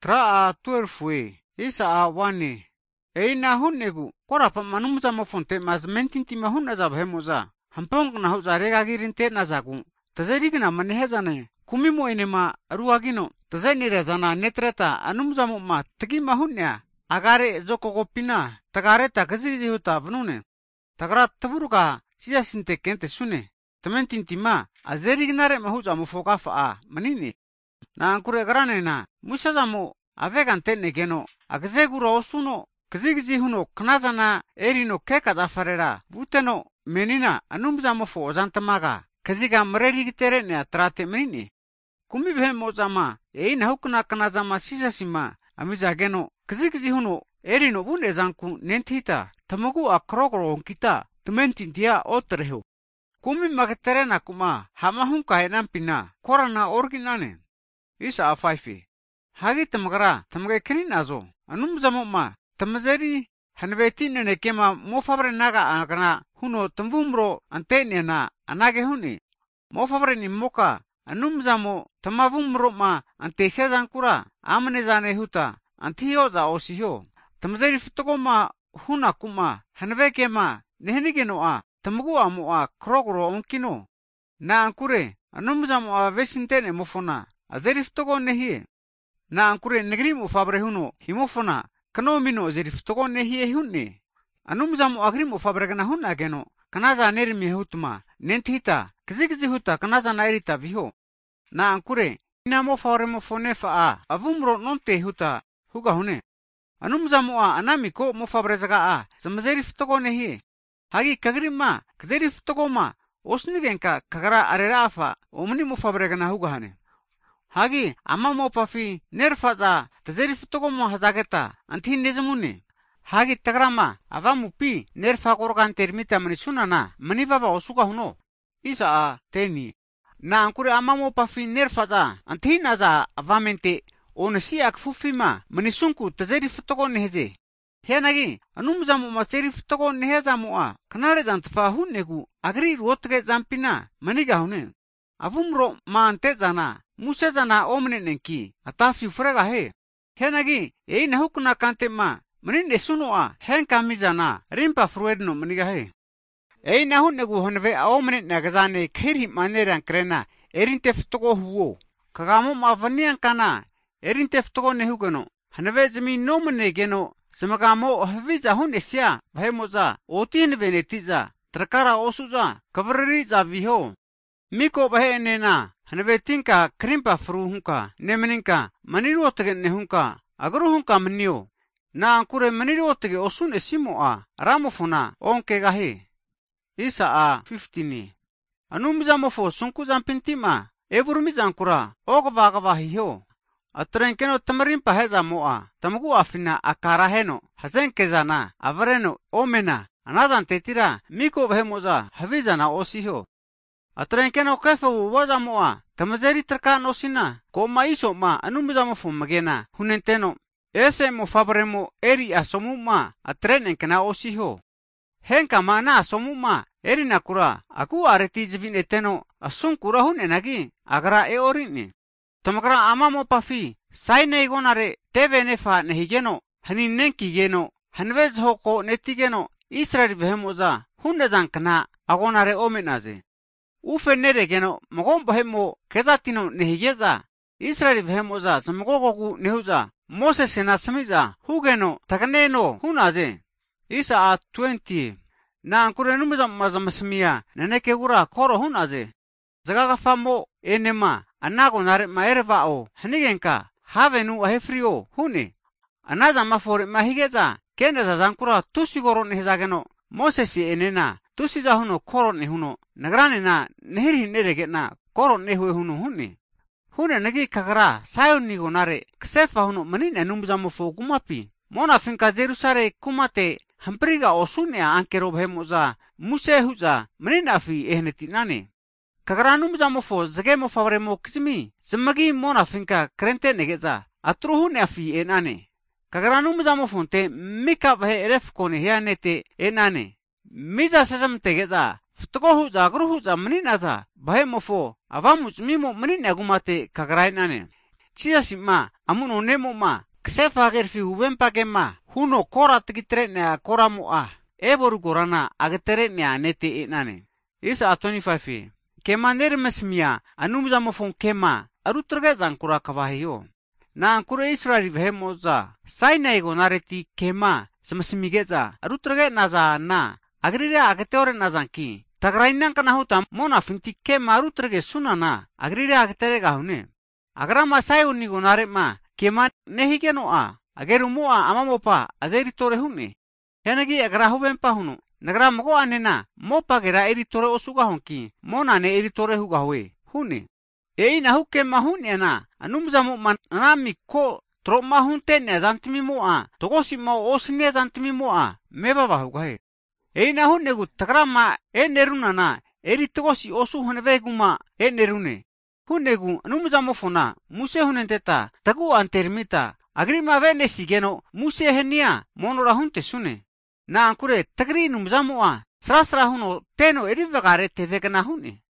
Tra a 12 isa a 1 na hunnegu kora pa manumza mo fonte mas mentinti mahunna za bhemoza hampong na huza regagirin te na zagu tazerigna manehezane kumimo enema ruagino tazeni rezana netreta anumza mo ma tagi mahunnya agare zokogopina tagare tagazi huta vnune tagra taburuka siyasinte kente sune tamentinti ma azerignare mahuza mo fokafa a manini na ankure grane na musazamo avegan tenne geno agzeguro osuno kizigzi huno knazana erino keka dafarera buteno menina anumzamo fo ozantamaga kiziga mrerigitere ne atrate menini kumi behemo zama na hukna knazama sisasima amiza geno kizigzi huno erino bune zanku nentita tamagu akrogro onkita tumentintia otreho kumi magtere na kuma hamahunka enampina korana orginane isa afaifi hagi tamagara tamage kininazo anumzamo ma tamazeri hanbeti ne kema mofabre naga agana huno tambumro antene na anage huni mofabre ni moka anumzamo tamavumro ma antesha zankura amne zane huta antio za osihyo tamazeri futogoma huna kuma hanbe kema nehnigeno a tamagu amo a krogro onkino na ankure anumzamo a vesintene mofona azeri futogo nehi na ankure negrimu fabre huno himofona kanomino zeriftogo nehi hunne anumzamu agrimu fabre gana hunna geno kanaza nermi hutma nentita kizigzi huta kanaza nairita viho na ankure inamo fabre mo fonefa a avumro nonte huta huga hune anumzamu a anamiko mo fabre zaga a zamzeriftogo nehi hagi kagrima kizeriftogo ma osnigenka kagara arerafa omni mo fabre gana huga hane hagi amamo pafi nerfaza tazeriftogo mo hazageta anti nezamune hagi tagrama avamu pi nerfa korgan termita manisunana manivava osuga huno isa a teni na ankure amamo pafi nerfaza anti naza avamente onasi akfufima manisunku tazeriftogo nehze henagi anumzamu mazeriftogo nehezamu a kanare zantfa hunnegu agri rotge zampina maniga hune avumro ma antezana musazana omnenenki atafi frega he henagi na hukna kantema maninde sunoa henka mizana rimpa fruedno maniga he na hunnegu honve omnen nagazane khiri maneran krena erinte ftogo huo kagamo mavanian kana erinte ftogo nehugono hanve zmi nomne geno samagamo hviza hunesia bhemoza otin venetiza trakara osuza kavririza viho miko bahenena hanbetinka krimpa fruhunka nemeninka manirotage nehunka agruhunka mnio na ankure manirotage osun esimo a ramofuna onke gahe isa a 15 anumizamofo sunku zampintima evurmizankura ogvagva hiyo atrenkeno tamarimpa hezamo a tamagu afina akara heno hazenkezana avareno omena anazan tetira miko bahemoza havizana osiho atrenkeno kefu wazamoa tamazeri trkan osina koma iso ma anumizamo fumagena hunenteno ese mo fabremo eri asomuma atrenenkena osiho henka mana asomuma eri nakura aku areti jivin eteno asunkura hunenagi agra orini tamagra amamo pafi saine igonare tevenefa nehigeno haninenki geno hanvez hoko netigeno Israel behemoza hunnezankana agonare omenaze ufenere geno mogom behemo kezatino nehigeza Israel behemoza zamagogogu nehuza Moses senasamiza hugeno taganeno hunaze isa a 20 na ankure numuza mazamasmia nanekegura koro hunaze zagaga famo enema anago nare maervao hanigenka havenu ahefrio hune anaza mafore mahigeza keneza zankura tusigoro nehzageno Moses enena tusiza huno koro nehuno nagrane na nehiri neregena koro nehue huno hune nagi kagara sayo nigo nare ksefa huno manine numzamo fogumapi mona finka Jerusare kumate hampriga osunia ankero bhemoza muse huza manine afi ehneti nane kagara numzamo fo zagemo favremo kismi zamagi mona finka krente negeza atruhune afi enane kagara numzamo fonte mika bhe eref kone hianete enane miza sesam tegeza Ftogo huza agru huza maninaza bahemofo avamus mimo manine agumate kagarainane Chiasi ma, amuno nemo ma, ksefa gerfi uvempa gema, huno kora tikitrenea kora moa, eboru gorana agetrenea neti inane. Isa 25. Kema nermesmia, anumzamo fon kema, arutragazan kura kawahiyo. Na ankure Israeli vehemoza, Sinai gonareti kema, semasmigeza, arutrage naza na, agrira ageteore nazanki. Tagrainan kana hutam mona finti kema arutrage sunana, agrira agetere gahune. Agrama sayo ni gonare ma, kema nehigenoa, ageru moa amamopa, azeritore hune. Yanagi agrahu vempa hunu, nagra mogo anena, mopa gera eritore osuga honki, mona ne eritore hugawe, hune. Eina hukema hune na, anumzamu man anami ko troma hunte ne zantimi moa, togosi mo osine zantimi moa, mebaba hugahe. Eina hune gu tagrama eneruna na, eritogosi osu huneveguma enerune. Hunegu anumzamu fona, muse hunenteta, tagu antermita, agrima vene sigeno, muse henia, monora hunte sune. Na ankure tagri numzamua, srasra huno teno erivagare tevegana hune.